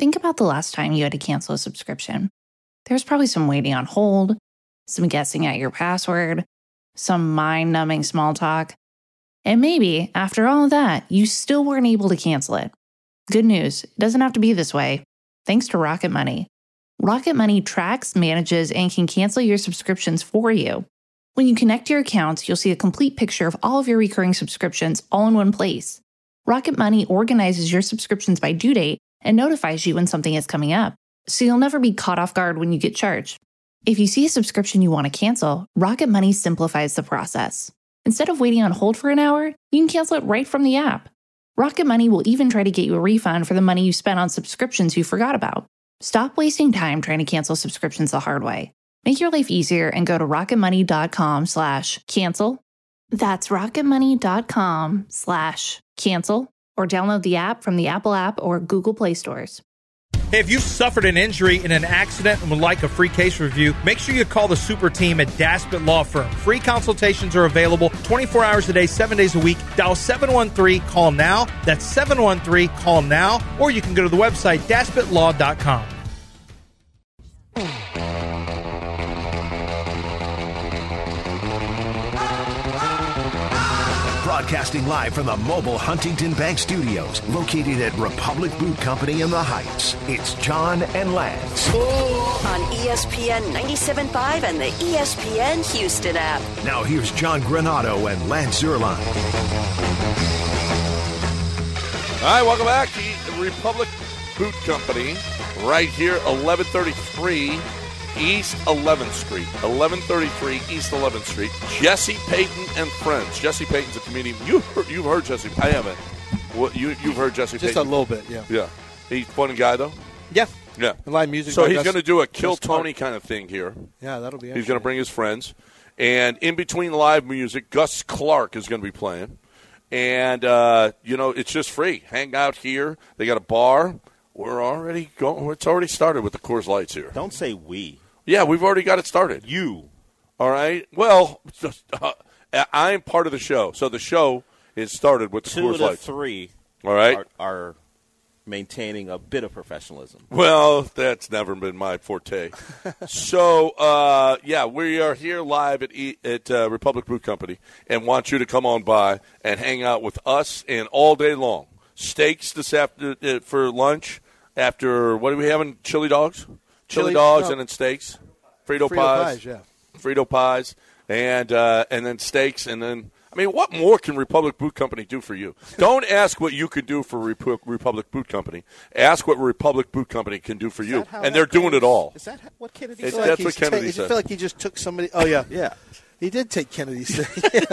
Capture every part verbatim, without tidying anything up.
Think about the last time you had to cancel a subscription. There's probably some waiting on hold, some guessing at your password, some mind-numbing small talk. And maybe, after all of that, you still weren't able to cancel it. Good news, it doesn't have to be this way. Thanks to Rocket Money. Rocket Money tracks, manages, and can cancel your subscriptions for you. When you connect your accounts, you'll see a complete picture of all of your recurring subscriptions all in one place. Rocket Money organizes your subscriptions by due date and notifies you when something is coming up, so you'll never be caught off guard when you get charged. If you see a subscription you want to cancel, Rocket Money simplifies the process. Instead of waiting on hold for an hour, you can cancel it right from the app. Rocket Money will even try to get you a refund for the money you spent on subscriptions you forgot about. Stop wasting time trying to cancel subscriptions the hard way. Make your life easier and go to rocketmoney.com slash cancel. That's rocketmoney.com slash cancel, or download the app from the Apple app or Google Play stores. Hey, if you've suffered an injury in an accident and would like a free case review, make sure you call the super team at Daspit Law Firm. Free consultations are available twenty-four hours a day, seven days a week. Dial seven one three, call now. That's seven one three, call now. Or you can go to the website, daspit law dot com. Broadcasting live from the mobile Huntington Bank Studios, located at Republic Boot Company in the Heights. It's John and Lance. On E S P N ninety-seven point five and the E S P N Houston app. Now here's John Granado and Lance Zierlein. All right, welcome back to Republic Boot Company, right here, eleven thirty-three East eleventh Street. eleven thirty-three East eleventh Street. Jesse Payton and friends. Jesse Payton's a comedian. You heard, you've heard Jesse. I haven't. What you you've heard Jesse Just Payton? Just a little bit, yeah. Yeah. He's a funny guy though. Yeah. Yeah. A lot of music. So he's going to do a Kill Tony kind of thing here. Yeah, that'll be. He's going to bring his friends, and in between live music, Gus Clark is going to be playing, and uh, you know it's just free. Hang out here. They got a bar. We're already going. It's already started with the Coors Lights here. Don't say we. Yeah, we've already got it started. You. All right. Well, just, uh, I'm part of the show. So the show is started with the Two Coors of the Lights. three All right. are, are maintaining a bit of professionalism. Well, that's never been my forte. so, uh, yeah, we are here live at, e- at uh, Republic Boot Company and want you to come on by and hang out with us and all day long. Steaks this after uh, for lunch after, what are we having, chili dogs? Chili, chili dogs no. and then steaks, Frito, Frito pies, pies, yeah, Frito pies, and uh, and then steaks, and then I mean, what more can Republic Boot Company do for you? Don't ask what you could do for Rep- Republic Boot Company. Ask what Republic Boot Company can do for you, and they're doing it all. Is that what Kennedy said? Like that's what Kennedy ta- said. I feel like he just took somebody. Oh yeah, yeah, he did take Kennedy's thing.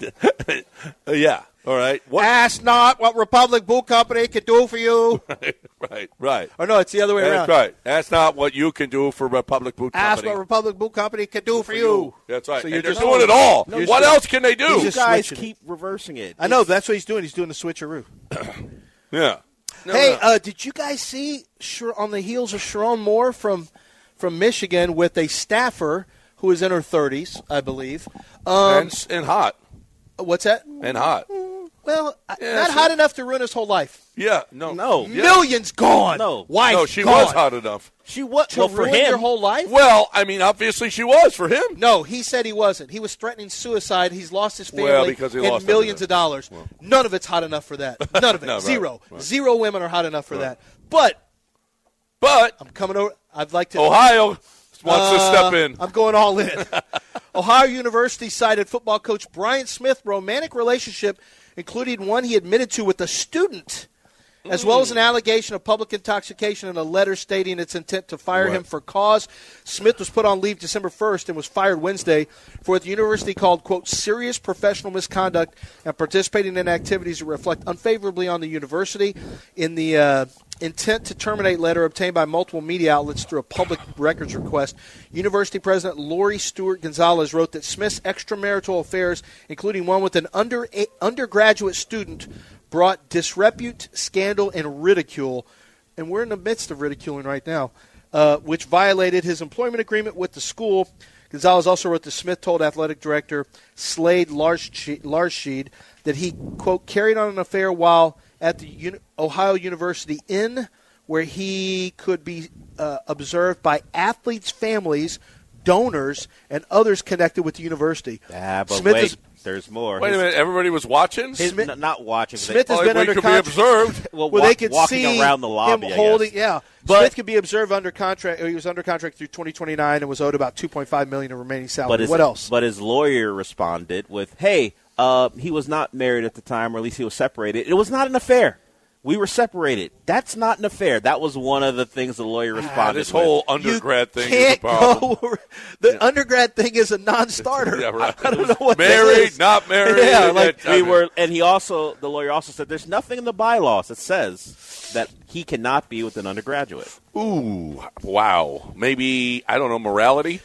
yeah. All right. What? Ask not what Republic Boot Company can do for you. right, right, right. Or no, it's the other way That's around. That's right. Ask not what you can do for Republic Boot Company. Ask what Republic Boot Company can do for, for you. you. That's right. So and you're they're just doing it all. No, what else can they do? You guys switching keep it. reversing it. I know. That's what he's doing. He's doing the switcheroo. yeah. No, hey, no. Uh, did you guys see on the heels of Sharon Moore from from Michigan with a staffer who is in her thirties, I believe, um, and, and hot. What's that? And hot. Well, yeah, not so, hot enough to ruin his whole life. Yeah, no, no, yeah. millions gone. No, wife. No, she gone. was hot enough. She was to well, for ruin him, your whole life. Well, I mean, obviously she was for him. No, he said he wasn't. He was threatening suicide. He's lost his family well, because he and lost millions everything. of dollars. Well. None of it's hot enough for that. None of it. no, right, Zero. Right. Zero women are hot enough for right. that. But, but I'm coming over. I'd like to. Ohio wants uh, to step in. I'm going all in. Ohio University cited football coach Brian Smith's romantic relationship, including one he admitted to with a student, as well as an allegation of public intoxication and a letter stating its intent to fire what? him for cause. Smith was put on leave December first and was fired Wednesday for what the university called, quote, serious professional misconduct and participating in activities that reflect unfavorably on the university. In the uh, intent to terminate letter obtained by multiple media outlets through a public records request, University President Lori Stewart Gonzalez wrote that Smith's extramarital affairs, including one with an under a, undergraduate student, brought disrepute, scandal, and ridicule, and we're in the midst of ridiculing right now, uh, which violated his employment agreement with the school. Gonzalez also wrote that Smith told athletic director Slade Larsheed that he, quote, carried on an affair while at the Uni- Ohio University in where he could be uh, observed by athletes' families, donors, and others connected with the university. Ah, but Smith wait, is, there's more. Wait his, a minute. Everybody was watching? His, Smith- n- not watching. Smith they, has Oh, been we under could be contract. observed. well, Well, wa- they could walking see around the lobby, him I holding. guess. Yeah, But- Smith could be observed under contract. He was under contract through twenty twenty-nine and was owed about two point five million dollars in remaining salary. But his, what else? But his lawyer responded with, "Hey, uh, he was not married at the time, or at least he was separated. It was not an affair. We were separated. That's not an affair." That was one of the things the lawyer responded Ah, this with. whole undergrad you thing is a can't problem. go. The undergrad thing is a non-starter. Yeah, right. I don't know what that Married, is. not married. Yeah, like, I we mean, were, and he also, the lawyer also said, "There's nothing in the bylaws that says that he cannot be with an undergraduate." Ooh, wow. Maybe, I don't know, morality?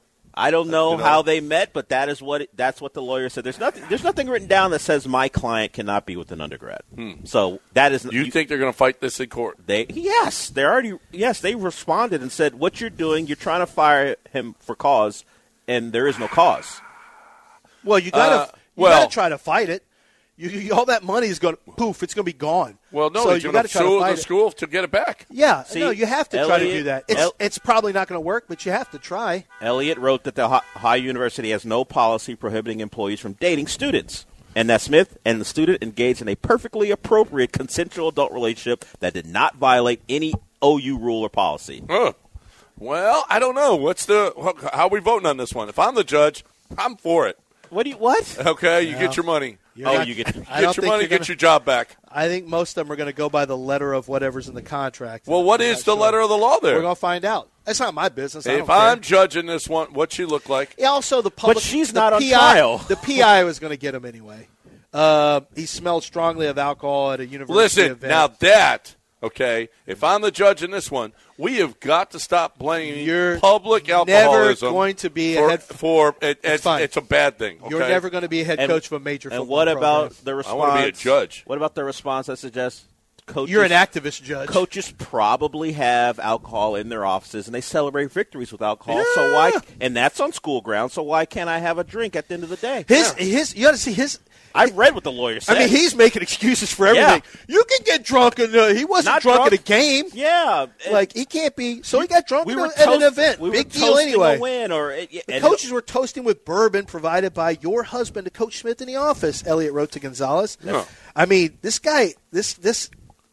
I don't know, You know. how they met, but that is what it, that's what the lawyer said. There's nothing. There's nothing written down that says my client cannot be with an undergrad. So that is. You, think they're going to fight this in court? They yes, they already yes they responded and said what you're doing. You're trying to fire him for cause, and there is no cause. Well, you gotta Uh, you well- gotta try to fight it. You, you, all that money is going to poof. It's going to be gone. Well, no, so he's you going got to to try to sue fight the it. school to get it back. Yeah, See, no, you have to try to Elliot- do that. It's El- it's probably not going to work, but you have to try. Elliott wrote that the Ohio University has no policy prohibiting employees from dating students, and that Smith and the student engaged in a perfectly appropriate consensual adult relationship that did not violate any O U rule or policy. Huh. Well, I don't know. What's the how are we voting on this one? If I'm the judge, I'm for it. What do you what? Okay, you Yeah. get your money. You're Oh, not- you get- I Get don't your think money, you're get gonna- your job back. I think most of them are going to go by the letter of whatever's in the contract. Well, what I'm is not the sure. letter of the law We're there? going to find out. That's not my business. I If don't care. I'm judging this one, what she look like? Yeah, also the public. she's the not on P I trial. The P I was going to get him anyway. Uh, he smelled strongly of alcohol at a university Listen, event. now that, okay, if I'm the judge in this one, we have got to stop blaming You're public never alcoholism going to be a for, head- for it, it's, fine. it's a bad thing. Okay? You're never going to be a head And- coach of a major football And what about program. the response? I wanna be a judge. What about the response that suggests coaches? You're an activist judge. Coaches probably have alcohol in their offices, and they celebrate victories with alcohol. So why? And that's on school grounds. So why can't I have a drink at the end of the day? His his you got to see his. I read what the lawyer said. I mean, he's making excuses for Yeah. everything. You can get drunk, and uh, he wasn't Not drunk, drunk. at a game. yeah, and Like he can't be. So he got drunk we at, were a- at an toast- event. We Big were deal toasting anyway. a win, or it, The and coaches were toasting with bourbon provided by your husband to Coach Smith in the office. Elliott wrote to Gonzalez. Yeah. I mean, this guy, this this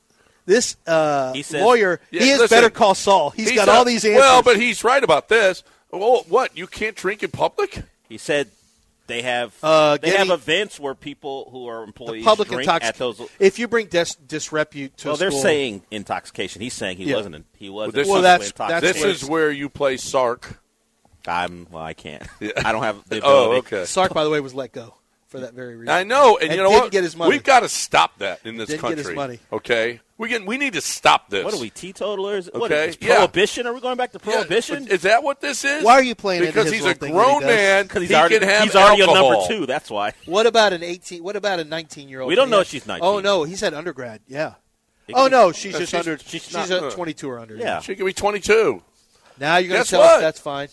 this uh, He says- lawyer, Yeah, he is listen, better call Saul. He's got a- all these answers. Well, but he's right about this. Well, what? You can't drink in public? He said they have Uh, they getting- have events where people who are employees public drink intoxication. at those. If you bring dis- disrepute to Well, a they're school, saying intoxication. He's saying he Yeah. wasn't. in- He wasn't. this Well, is- that's- intoxicated. that's This is where you play Sark. I'm. Well, I can't. I don't have the ability. Oh, okay. Sark, by the way, was let go for that very reason. I know, and, And you know didn't what? get his money. We've got to stop that in this Didn't country. get his money. Okay, we can. We need to stop this. What are we, teetotalers? What Okay, is yeah. prohibition? Are we going back to Yeah, prohibition? Is that what this is? Why are you playing into Because his he's a little thing that he grown does? man. Because he's he already, can have he's already a alcohol. number two. That's why. What about an eighteen? What about a nineteen-year-old? We don't know if she's nineteen. Oh no, he said undergrad. Yeah. It Oh could- no, she's Uh, just she's- under. she's She's, not- at uh, twenty-two or under. Yeah. She could be twenty-two. Now you're going Guess to tell us what? that's fine.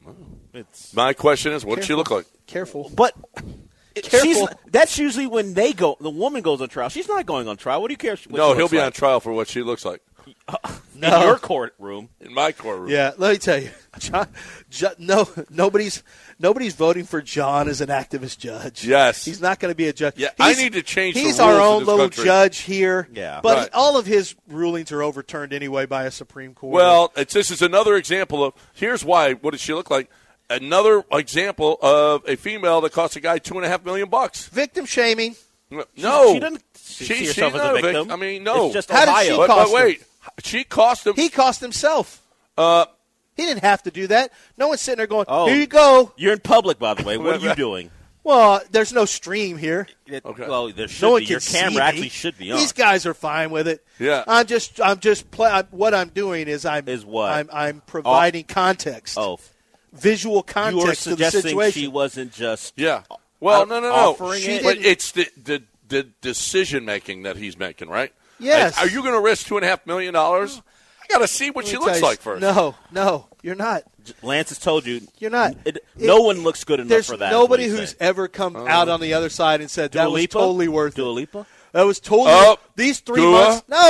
It's, My question is, what does she look like? Careful. but Careful. she's, that's usually when they go. The woman goes on trial. She's not going on trial. What do you care? What No, she he'll looks be like? on trial for what she looks like in your courtroom. in my courtroom. Yeah, let me tell you, John, John, no, nobody's nobody's voting for John as an activist judge. Yes. he's not going to be a judge. Yeah, I He's- need to change the He's rules our in own this little country. judge here. Yeah. but Right. he- all of his rulings are overturned anyway by a Supreme Court. Well, it's, this is another example of. Here's why. What does she look like? Another example of a female that cost a guy two and a half million bucks. victim shaming. No, she doesn't see She- herself she's as a not a victim. vic- I mean, no. It's just How did Ohio. she But, but cost him? wait, she cost him. He cost himself. uh, He didn't have to do that. No one's sitting there going, Oh. "Here you go." You're in public, by the way. What are you doing? Well, there's no stream here. It- Okay. Well, there should No one be. can Your camera see me. actually should be on. These guys are fine with it. Yeah. I'm just, I'm just play, I'm, what I'm doing is I'm, Is what? I'm, I'm providing context, oh, visual you were context to the suggesting situation. she wasn't just. yeah. Well, out- no, no, no. offering She- it? but it's the the, the decision making that he's making, right? Yes. Are you going to risk two and a half million dollars? I got to see what Let she me looks tell you- like first. No, no, you're not. Lance has told you. You're not. It, It- no one looks good enough There's for that. is nobody what he's who's saying. ever come out on the other side and said Dua that was Lipa? totally worth Dua it. Lipa? That was totally Oh, these three Dua? months. No,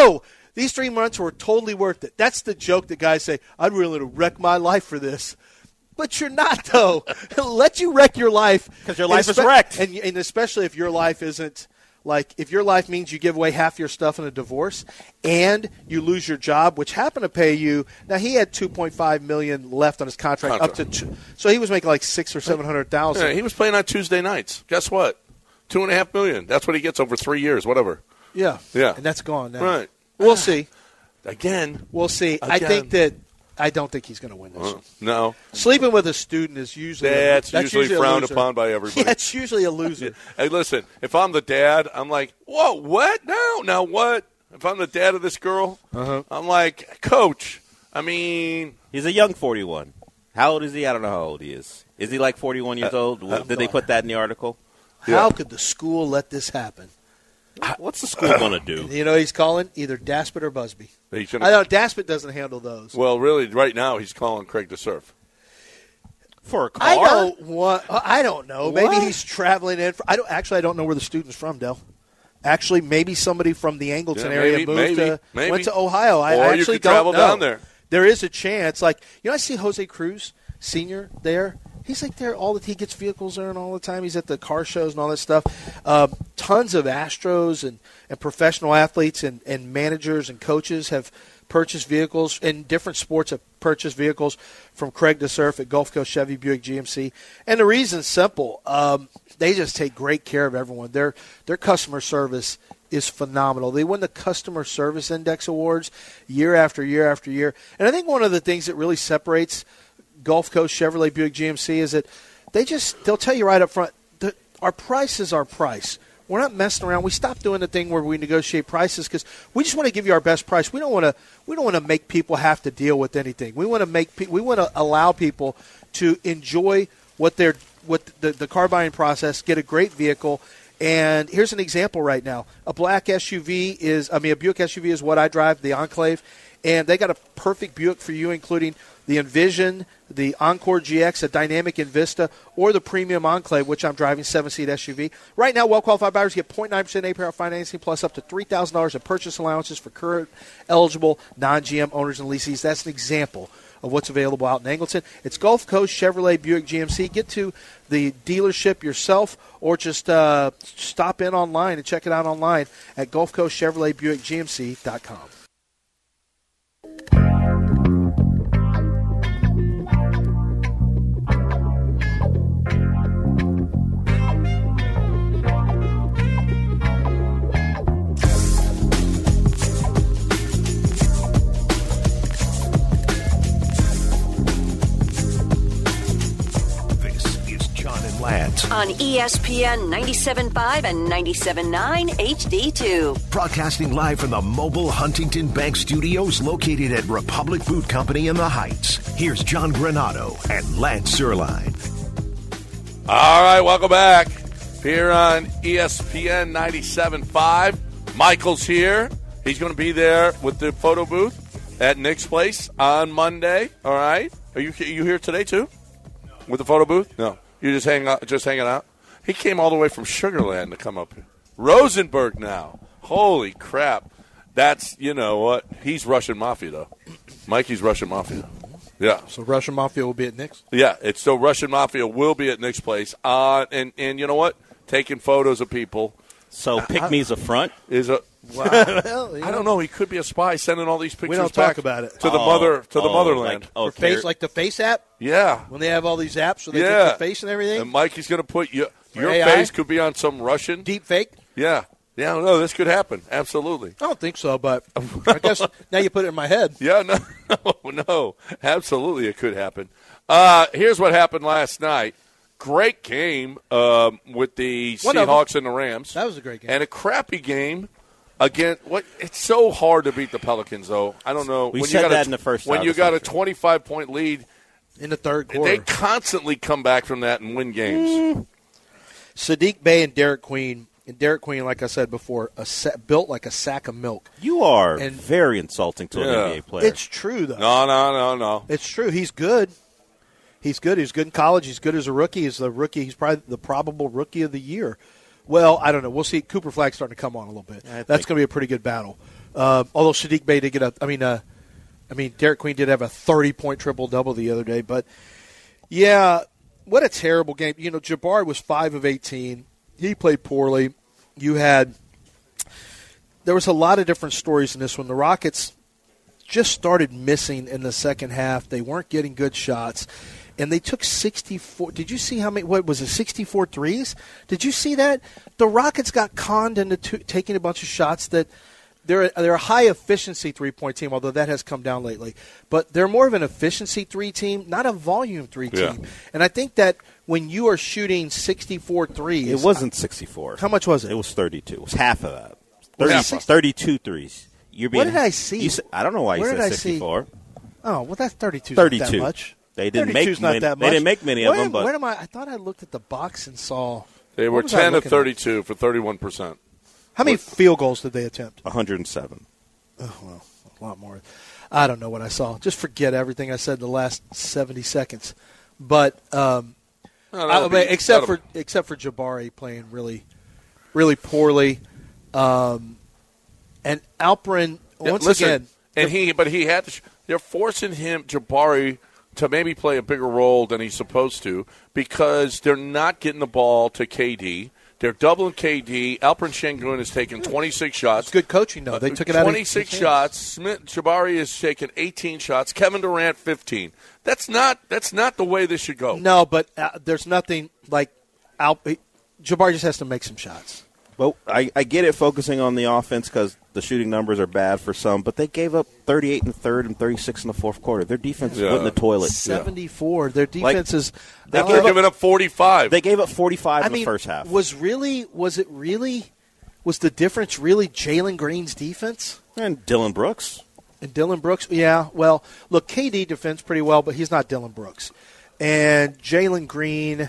These three months were totally worth it. That's the joke that guys say, I'd really to wreck my life for this. But you're not, though. Let you wreck your life. Because your life and is wrecked. And, and especially if your life isn't, like, if your life means you give away half your stuff in a divorce and you lose your job, which happened to pay you. Now, he had two point five million dollars left on his contract, Contract. up to two. So he was making like six or seven hundred thousand. Yeah, he was playing on Tuesday nights. Guess what? Two and a half million. That's what he gets over three years, whatever. Yeah. Yeah. And that's gone now. Right. We'll see. Again. We'll see. I Again. think that I don't think he's going to win this. Uh, no. Sleeping with a student is usually That's, a, usually, usually frowned a loser. upon by everybody. Yeah, it's usually a loser. Hey, listen, if I'm the dad, I'm like, whoa, what? No, now what? If I'm the dad of this girl, Uh-huh. I'm like, Coach, I mean. He's a young forty-one. How old is he? I don't know how old he is. Is he like forty-one years old? Did they put that in the article? How Yeah. could the school let this happen? What's the school going to do? You know he's calling either Daspit or Busby. He should've- I know Daspit doesn't handle those. Well, really, right now he's calling Craig DeSurf. For a car? I don't want. I don't know. Maybe What? he's traveling in. For, I don't actually. I don't know where the student's from, Del. Actually, maybe somebody from the Angleton Yeah, area maybe, moved maybe, to maybe. went to Ohio. I Or you actually could don't travel know. down there. There is a chance. Like you know, I see Jose Cruz Senior there. He's like there all the he gets vehicles there and all the time. He's at the car shows and all that stuff. Uh, tons of Astros and, and professional athletes and, and managers and coaches have purchased vehicles in different sports have purchased vehicles from Craig DeSurf at Gulf Coast Chevy Buick G M C. And the reason's simple. Um, they just take great care of everyone. Their their customer service is phenomenal. They win the Customer Service Index Awards year after year after year. And I think one of the things that really separates Gulf Coast Chevrolet Buick G M C is that they just they'll tell you right up front that our price is our price. We're not messing around. We stopped doing the thing where we negotiate prices because we just want to give you our best price. We don't want to we don't want to make people have to deal with anything. We want to make pe- we want to allow people to enjoy what they're what the, the car buying process, get a great vehicle. And here's an example right now. A black S U V is I mean a Buick S U V is what I drive, the Enclave, and they got a perfect Buick for you, including the Envision, the Encore G X, a dynamic Invista, or the premium Enclave, which I'm driving, seven-seat S U V. Right now, well-qualified buyers get zero point nine percent A P R financing plus up to three thousand dollars in purchase allowances for current eligible non-G M owners and lessees. That's an example of what's available out in Angleton. It's Gulf Coast Chevrolet Buick G M C. Get to the dealership yourself or just uh, stop in online and check it out online at Gulf Coast Chevrolet Buick G M C dot com. Lance. On E S P N ninety-seven point five and ninety-seven point nine H D two. Broadcasting live from the mobile Huntington Bank Studios located at Republic Boot Company in the Heights. Here's John Granado and Lance Zierlein. All right, welcome back. Here on E S P N ninety-seven point five. Michael's here. He's going to be there with the photo booth at Nick's place on Monday. All right. Are you, are you here today, too? With the photo booth? No. You're just hanging out, just hanging out? He came all the way from Sugar Land to come up here. Rosenberg now. Holy crap. That's, you know what? He's Russian Mafia, though. Mikey's Russian Mafia. Yeah. So Russian Mafia will be at Nick's? Yeah. It's so Russian Mafia will be at Nick's place. Uh, and, and you know what? Taking photos of people. So pick me's a front? Is a Wow. Well, you I know. don't know. He could be a spy sending all these pictures We don't back talk about it. to the Oh, mother to the oh, motherland. Like, oh, For face, care- like the Face app? Yeah. When they have all these apps where they Yeah. take the face and everything? And Mikey's going to put you, your A I? face could be on some Russian. Deep fake? Yeah. Yeah, no, this could happen. Absolutely. I don't think so, but I guess now you put it in my head. Yeah, no, no, no. Absolutely it could happen. Uh, here's what happened last night. Great game um, with the One of Seahawks and the Rams. That was a great game. And a crappy game again. What? It's so hard to beat the Pelicans, though. I don't know. We when said you got that a, in the first When half you of got a something. twenty-five point lead, in the third quarter. they constantly come back from that and win games. Sadiq Bey and Derek Queen. And Derek Queen, like I said before, a sa- built like a sack of milk. You are And- very insulting to Yeah. an N B A player. It's true, though. No, no, no, no. It's true. He's good. He's good. He's good in college. He's good as a rookie. He's the rookie. He's probably the probable rookie of the year. Well, I don't know. We'll see. Cooper Flagg's starting to come on a little bit. I That's think- going to be a pretty good battle. Uh, although Sadiq Bey did get a, I mean, uh, I mean, Derek Queen did have a thirty-point triple-double the other day. But, yeah, what a terrible game. You know, Jabari was five of eighteen. He played poorly. You had – there was a lot of different stories in this one. The Rockets just started missing in the second half. They weren't getting good shots. And they took sixty-four – did you see how many – what was it, sixty-four threes? Did you see that? The Rockets got conned into two, taking a bunch of shots that – They're a, they're a high-efficiency three-point team, although that has come down lately. But they're more of an efficiency three team, not a volume three team. Yeah. And I think that when you are shooting sixty-four threes. It wasn't sixty-four. How much was it? It was thirty-two. It was half of that. thirty, Yeah. thirty-two threes. You're being, What did I see? You said, I don't know why you Where said did I see- sixty-four. Oh, well, that's thirty-two. thirty-two. Not that much. They didn't make thirty-two's not many, that They much. didn't make many where of them, am, but where am I? I thought I looked at the box and saw. They were what was I ten of looking at? thirty-two for thirty-one percent. How many field goals did they attempt? one hundred seven. Oh, well, a lot more. I don't know what I saw. Just forget everything I said in the last seventy seconds. But um, No, I, that'll be- except that'll- for except for Jabari playing really, really poorly, um, and Alperin Yeah, once listen, again. and he, but he had to. Sh- they're forcing him, Jabari, to maybe play a bigger role than he's supposed to because they're not getting the ball to K D. They're doubling K D. Alperen Sengun has taken twenty-six shots. It's good coaching though. They took it out of twenty-six his hands. shots. Smith Jabari has taken eighteen shots. Kevin Durant fifteen. That's not that's not the way this should go. No, but uh, there's nothing like Al- Jabari just has to make some shots. Well, I, I get it focusing on the offense because the shooting numbers are bad for some, but they gave up thirty-eight in the third and thirty-six in the fourth quarter. Their defense Yeah. went in the toilet. seventy-four. Their defense is. They I gave They're like- up- giving up forty-five. They gave up forty-five I in mean, the first half. was really was it really was the difference really Jalen Green's defense and Dylan Brooks. and Dylan Brooks? Yeah, well, look, K D defends pretty well, but he's not Dylan Brooks, and Jalen Green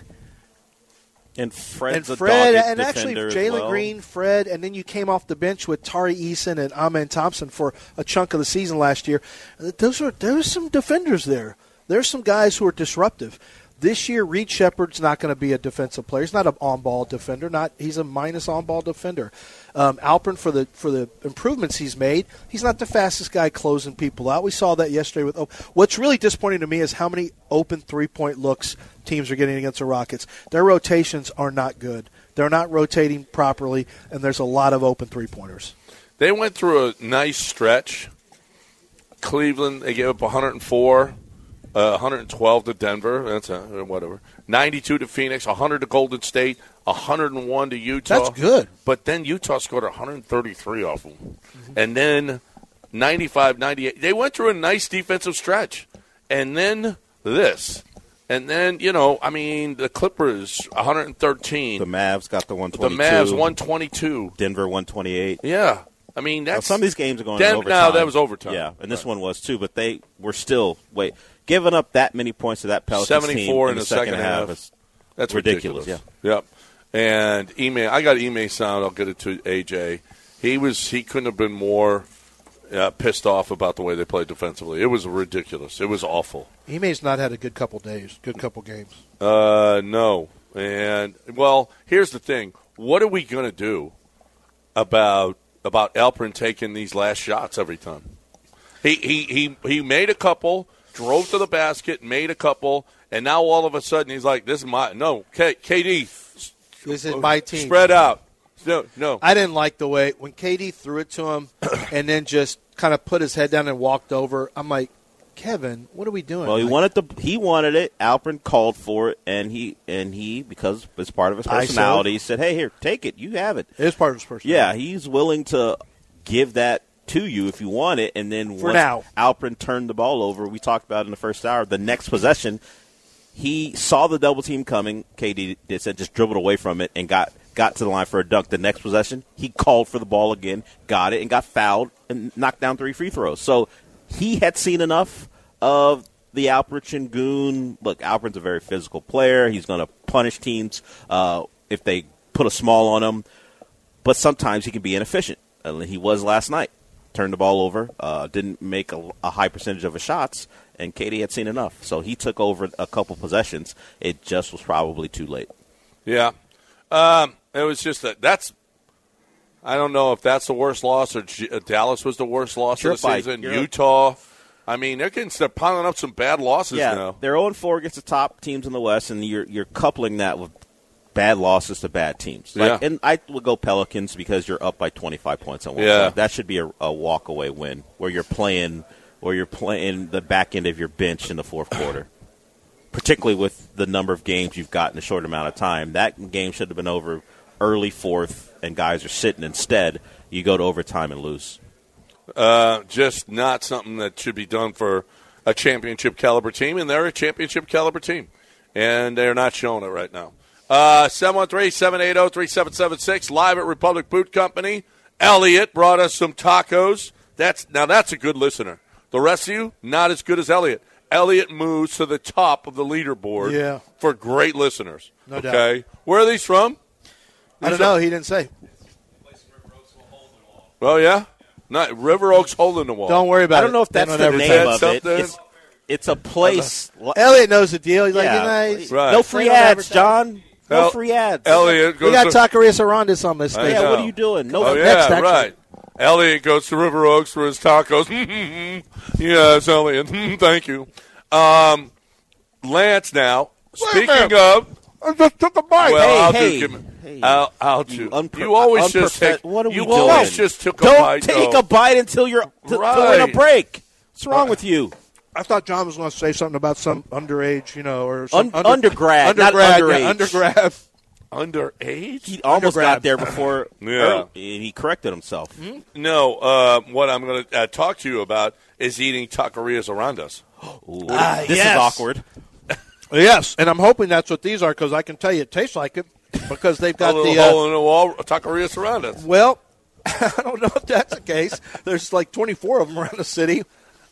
And Fred's and a Fred, dogged and actually defender as Jalen well. Green, Fred, and then you came off the bench with Tari Eason and Amen Thompson for a chunk of the season last year. Those are there's some defenders there. There's some guys who are disruptive. This year, Reed Shepard's not going to be a defensive player. He's not an on-ball defender. Not he's a minus on-ball defender. Um, Alperin, for the for the improvements he's made, he's not the fastest guy closing people out. We saw that yesterday with. Oh, what's really disappointing to me is how many open three-point looks teams are getting against the Rockets. Their rotations are not good. They're not rotating properly, and there's a lot of open three-pointers. They went through a nice stretch. Cleveland, they gave up one hundred four. Uh, one hundred twelve to Denver. That's a, whatever. ninety-two to Phoenix. one hundred to Golden State. one hundred one to Utah. That's good. But then Utah scored one hundred thirty-three off them. Mm-hmm. And then ninety-five, ninety-eight. They went through a nice defensive stretch. And then this. And then, you know, I mean, the Clippers, one hundred thirteen. The Mavs got the one The twenty-two. Mavs, one twenty-two. Denver, one twenty-eight. Yeah. I mean, that's. Now, some of these games are going Den- in overtime. No, that was overtime. Yeah, and this one was too, but they were still, wait, giving up that many points to that Pelicans seventy-four team in the second half. is That's ridiculous. ridiculous. Yep. And Ime, I got Ime sound. I'll get it to A J. He was. He couldn't have been more uh, pissed off about the way they played defensively. It was ridiculous. It was awful. Ime's not had a good couple days, good couple games. Uh, no. And well, here's the thing. What are we going to do about about Alperin taking these last shots every time? He he he he made a couple, drove to the basket, made a couple, and now all of a sudden he's like, "This is my no, K, K D. This is my team. Spread out." No, no. I didn't like the way when K D threw it to him and then just kind of put his head down and walked over. I'm like, Kevin, what are we doing? Well, he Like, wanted the he wanted it. Alperin called for it, and he and he because it's part of his I personality, said, "Hey, here, take it. You have it." It is part of his personality. Yeah, he's willing to give that to you if you want it. And then For once now. Alperin turned the ball over, we talked about it in the first hour. The next possession, he saw the double team coming. K D did said just dribbled away from it and got got to the line for a dunk. The next possession, he called for the ball again, got it, and got fouled and knocked down three free throws. So he had seen enough of the Alperin Sengun. Look, Alperin's a very physical player. He's going to punish teams uh, if they put a small on him. But sometimes he can be inefficient. And he was last night. Turned the ball over, uh, didn't make a, a high percentage of his shots, and K D had seen enough. So he took over a couple possessions. It just was probably too late. Yeah. Um, it was just that. That's I don't know if that's the worst loss or G- uh, Dallas was the worst loss You're of the by, season. you're Utah. I mean, they're getting they're piling up some bad losses yeah, now. They're oh and four against the top teams in the West, and you're you're coupling that with bad losses to bad teams. Like, Yeah. And I would go Pelicans because you're up by twenty-five points on one Yeah. side. That should be a, a walk-away win where you're playing where you're playing the back end of your bench in the fourth quarter, particularly with the number of games you've got in a short amount of time. That game should have been over early fourth, and guys are sitting. Instead, you go to overtime and lose. Uh, just not something that should be done for a championship caliber team, and they're a championship caliber team, and they're not showing it right now. Uh, seven one three, seven eight zero, three seven seven six, live at Republic Boot Company. Elliot brought us some tacos. That's now that's a good listener. The rest of you, not as good as Elliot. Elliot moves to the top of the leaderboard Yeah. for great listeners. No okay, doubt. where are these from? I don't know. He didn't say. Oh yeah, not River Oaks hole in the wall. Don't worry about it. I don't know if They that's don't the ever name say of it. something. It's, it's a place. Elliot knows the deal. He's Yeah. like, you know, Right. No free They don't ads, advertise. John. No El- free ads. Elliot goes we got to, Taqueria Sarandis on this I station. Yeah, what know. are you doing? No. Oh, next, yeah, actually. right. Elliot goes to River Oaks for his tacos. Yes, Elliot. Thank you. Um, Lance now, speaking of. I just took a bite. Well, Hey, I'll hey, do. Give me, hey. I'll, I'll do. You unpro- you always just unprofe- take. what are we you doing? always just took a Don't bite. take though. a bite until you're to, to win a Right. break. What's wrong with you? I thought John was going to say something about some underage, you know, or some Un- undergrad, not undergrad, underage. yeah, undergrad. Underage? He almost Undergrad. got there before. Yeah. early, and he corrected himself. No. Uh, what I'm going to uh, talk to you about is eating taquerias Arandas. Ooh, Ah, this yes. is awkward. Yes, and I'm hoping that's what these are because I can tell you it tastes like it because they've A got little the. Uh, hole in the wall taquerias Arandas. well, I don't know if that's the case. There's like twenty-four of them around the city.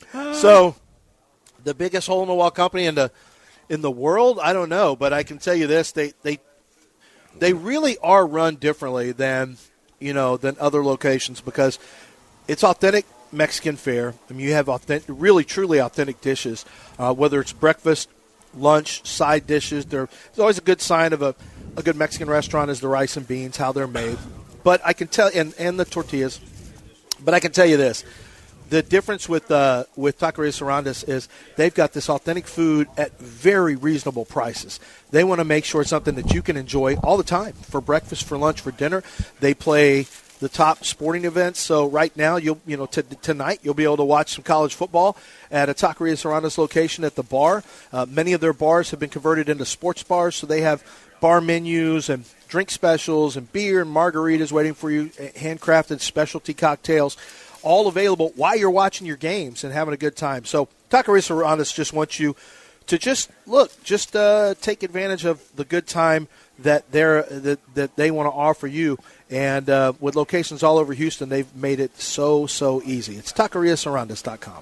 So, the biggest hole in the wall company in the in the world, I don't know, but I can tell you this: they they they really are run differently than you know than other locations because it's authentic Mexican fare. I mean, you have authentic, really truly authentic dishes, uh, whether it's breakfast, lunch, side dishes. They're, it's always a good sign of a, a good Mexican restaurant is the rice and beans, how they're made. But I can tell, and, and the tortillas. But I can tell you this: the difference with uh, with Taqueria Sarandis is they've got this authentic food at very reasonable prices. They want to make sure it's something that you can enjoy all the time for breakfast, for lunch, for dinner. They play the top sporting events. So right now, you'll you know t- tonight you'll be able to watch some college football at a Taqueria Sarandis location at the bar. Uh, many of their bars have been converted into sports bars, so they have bar menus and drink specials and beer and margaritas waiting for you, handcrafted specialty cocktails, all available while you're watching your games and having a good time. So Taqueria Sarandis just wants you to just look, just uh, take advantage of the good time that they're that, that they want to offer you. And uh, with locations all over Houston, they've made it so, so easy. It's taqueria sarandis dot com.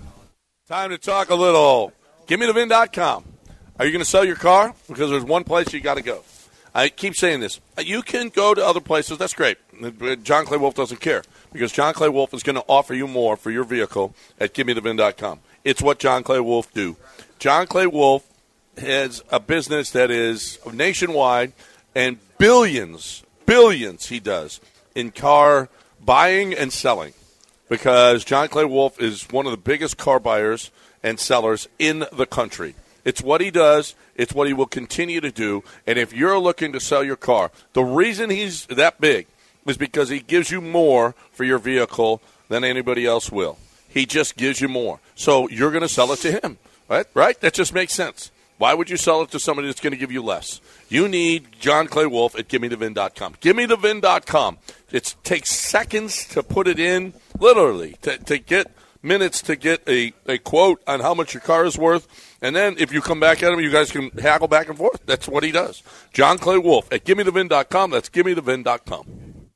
Time to talk a little. Give me the vin dot com. Are you going to sell your car? Because there's one place you got to go. I keep saying this. You can go to other places. That's great. John Clay Wolf doesn't care because John Clay Wolf is going to offer you more for your vehicle at give me the vin dot com. It's what John Clay Wolf do. John Clay Wolf has a business that is nationwide and billions, billions he does in car buying and selling because John Clay Wolf is one of the biggest car buyers and sellers in the country. It's what he does. It's what he will continue to do. And if you're looking to sell your car, the reason he's that big is because he gives you more for your vehicle than anybody else will. He just gives you more. So you're going to sell it to him, right? Right? That just makes sense. Why would you sell it to somebody that's going to give you less? You need John Clay Wolf at give me the vin dot com. give me the vin dot com. It takes seconds to put it in, literally, to, to get minutes to get a, a quote on how much your car is worth. And then if you come back at him, you guys can haggle back and forth. That's what he does. John Clay Wolf at give me the vin dot com. That's give me the vin dot com.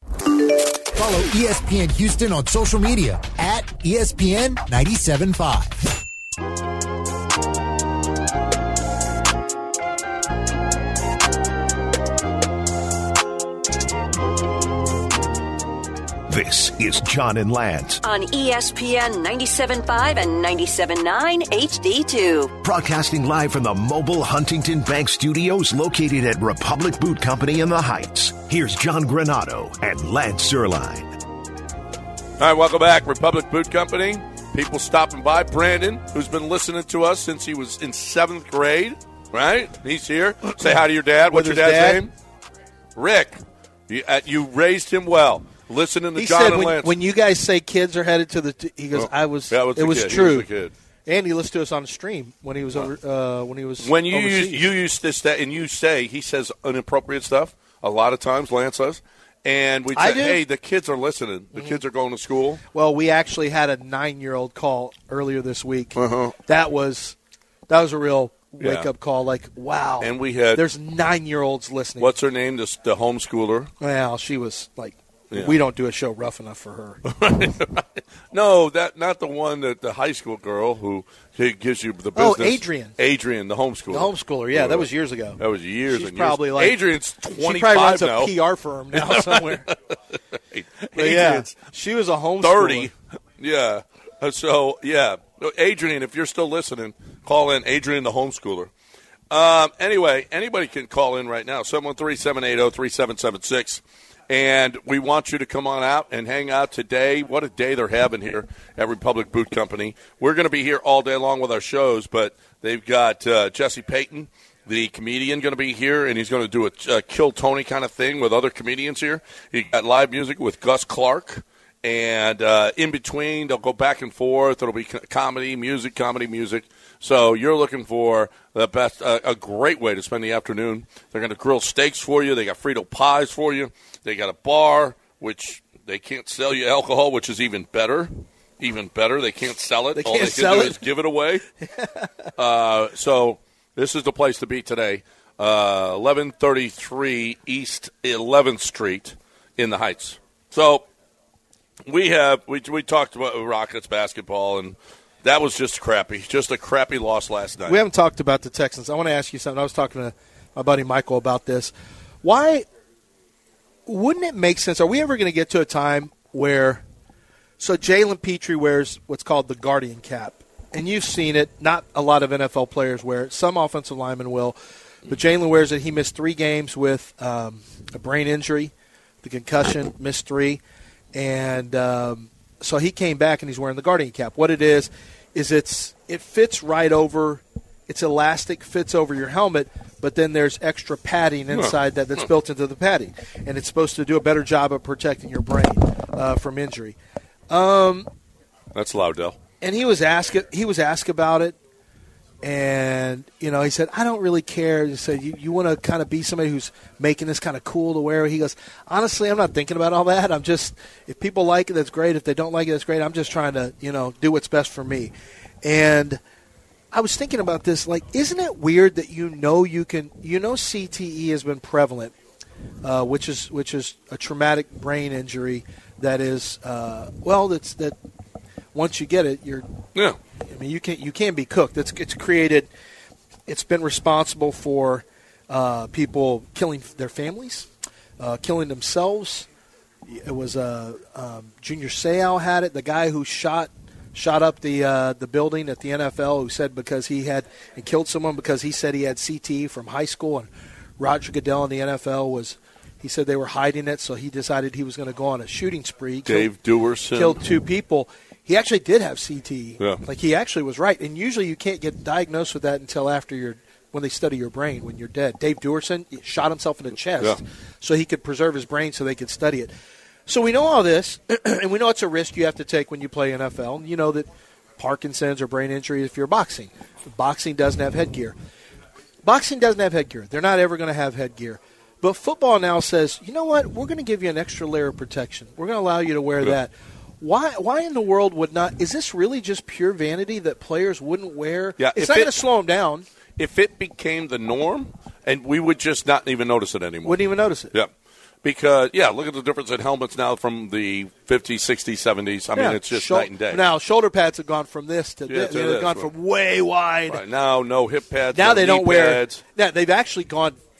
Follow E S P N Houston on social media at E S P N ninety-seven point five. This is John and Lance. On E S P N ninety-seven point five and ninety-seven point nine H D two. Broadcasting live from the mobile Huntington Bank Studios located at Republic Boot Company in the Heights. Here's John Granado and Lance Zierlein. All right, welcome back, Republic Boot Company. People stopping by. Brandon, who's been listening to us since he was in seventh grade, right? He's here. Say hi to your dad. What's your dad's dad? name? Rick. You, uh, you raised him well. Listening to He John said and when, Lance. when you guys say kids are headed to the, t- he goes, Oh, I was, that was it the was kid. He true. was the kid. And he listened to us on the stream when he was over, uh, when he was When you overseas. use, you use this, that, and you say, he says inappropriate stuff a lot of times, Lance says. And we I say, do. hey, the kids are listening. The Mm-hmm. kids are going to school. Well, we actually had a nine-year-old call earlier this week. Uh-huh. That was that was a real Yeah. wake-up call. Like, wow. And we had- there's nine-year-olds listening. What's her name? The, the homeschooler. Well, she was like, Yeah. we don't do a show rough enough for her. No, that not the one that the high school girl who he gives you the Oh, business. Adrian. Adrian, the homeschooler. The homeschooler, yeah, that was years ago. That was years She's and probably years. like Adrian's She twenty-five probably runs now. a P R firm now somewhere. But yeah, Adrian's she was a homeschooler. thirty. Yeah. Uh, So yeah, Adrian, if you're still listening, call in. Adrian, the homeschooler. Um, anyway, anybody can call in right now. seven one three, seven eight zero, three seven seven six. And we want you to come on out and hang out today. What a day they're having here at Republic Boot Company. We're going to be here all day long with our shows, but they've got uh, Jesse Payton, the comedian, going to be here, and he's going to do a, a Kill Tony kind of thing with other comedians here. He got live music with Gus Clark. And uh, in between, they'll go back and forth. It'll be co- comedy, music, comedy, music. So you're looking for the best, uh, a great way to spend the afternoon. They're going to grill steaks for you. They got Frito pies for you. They got a bar, which they can't sell you alcohol, which is even better. Even better. They can't sell it. They All can't they can sell do it? is give it away. uh, so this is the place to be today. Uh, eleven thirty-three East eleventh Street in the Heights. So we have we we talked about Rockets basketball, and that was just crappy, just a crappy loss last night. We haven't talked about the Texans. I want to ask you something. I was talking to my buddy Michael about this. Why wouldn't it make sense? Are we ever going to get to a time where so Jalen Petrie wears what's called the guardian cap, and you've seen it. Not a lot of N F L players wear it. Some offensive linemen will, but Jalen wears it. He missed three games with um, a brain injury, the concussion, missed three. And um, so he came back, and he's wearing the guardian cap. What it is, is it's it fits right over, it's elastic, fits over your helmet, but then there's extra padding inside that that's built into the padding. And it's supposed to do a better job of protecting your brain uh, from injury. Um, That's Loudell. and he was asked he was asked about it, and you know he said, I don't really care. He said, you, you want to kind of be somebody who's making this kind of cool to wear. He goes, honestly, I'm not thinking about all that. I'm just, if people like it, that's great. If they don't like it, that's great. I'm just trying to, you know, do what's best for me. And I was thinking about this, like, isn't it weird that you know you can, you know, C T E has been prevalent, uh, which is which is a traumatic brain injury that is, uh, well, that's that. Once you get it, you're. Yeah. I mean, you can you can be cooked. It's it's created. It's been responsible for uh, people killing their families, uh, killing themselves. It was uh, um, Junior Seau had it. The guy who shot shot up the uh, the building at the N F L, who said because he had and killed someone because he said he had C T E from high school, and Roger Goodell in the N F L was. He said they were hiding it, so he decided he was going to go on a shooting spree. Dave killed, Duerson. killed two people. He actually did have C T E. Yeah. Like, he actually was right. And usually you can't get diagnosed with that until after you're when they study your brain, when you're dead. Dave Duerson shot himself in the chest Yeah. so he could preserve his brain so they could study it. So we know all this, and we know it's a risk you have to take when you play N F L. You know that Parkinson's or brain injury if you're boxing. Boxing doesn't have headgear. Boxing doesn't have headgear. They're not ever going to have headgear. But football now says, you know what? We're going to give you an extra layer of protection. We're going to allow you to wear Yeah. that. Why Why in the world would not – is this really just pure vanity that players wouldn't wear? Yeah, it's if not it- going to slow them down. If it became the norm, and we would just not even notice it anymore. Wouldn't even notice it. Yeah. Because, yeah, look at the difference in helmets now from the fifties, sixties, seventies. I mean, Yeah. it's just Shou- night and day. Now, shoulder pads have gone from this to Yeah, this. to They've this, gone right. from way wide. Right now, no hip pads. Now no they knee don't wear pads. – now they've actually gone